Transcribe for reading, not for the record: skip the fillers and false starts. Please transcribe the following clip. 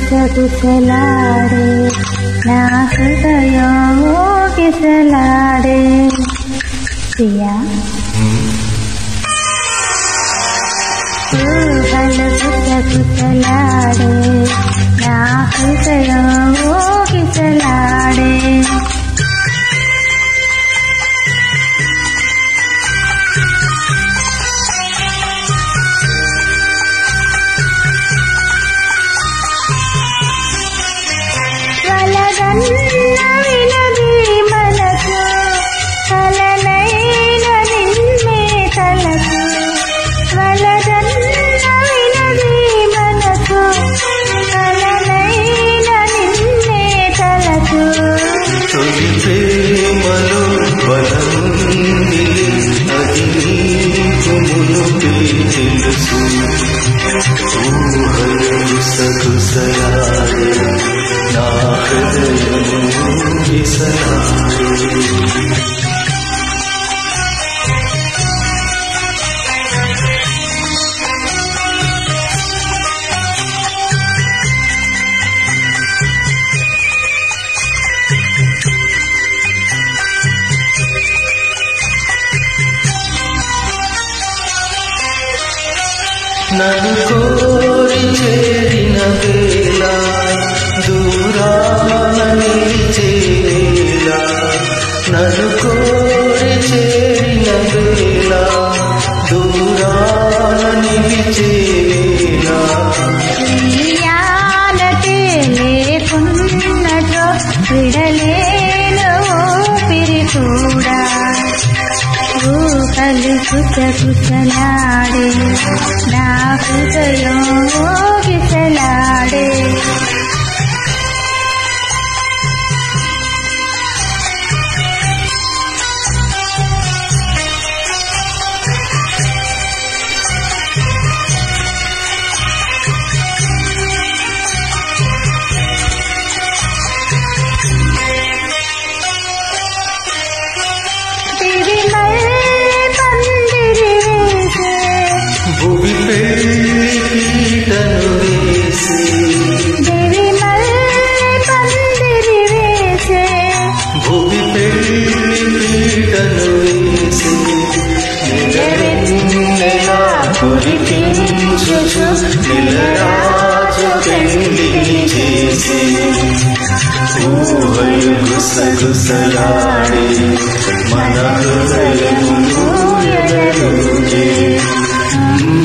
గుసగుసలాడే నా హృదయం ఊగిసలాడే. ప్రియా ఊహలు గుసగుసలాడే నా హృదయం ఊగిసలాడే. ప్రేమలో బలముంది అది నీకు మునుపే తెలుసు. ఊహలు గుసగుసలాడే నా హృదయము ఊగిసలాడే. నన్ను కోరి చేరిన వేళ దూరాన నిలిచే వేళ. నన్ను కోరి చేరిన వేళ దూరాన నిలిచే వేళ. నీయాలకే లేకున్నచో విడలేను ఊపిరి కూడా. ఊహలు గుసగుసలాడే నా హృదయం ఊగిసలాడే. భూమి పీటను వేసి దేవి మల్లె పందిరి వేసే. భూమి పీటను వేసి నిలవెన్నెలా కురిపించుచు నిలరాజు పెళ్లిని చేసి. ఊహలు గుసగుసలాడే మన హృదయములు ఎదరుగే.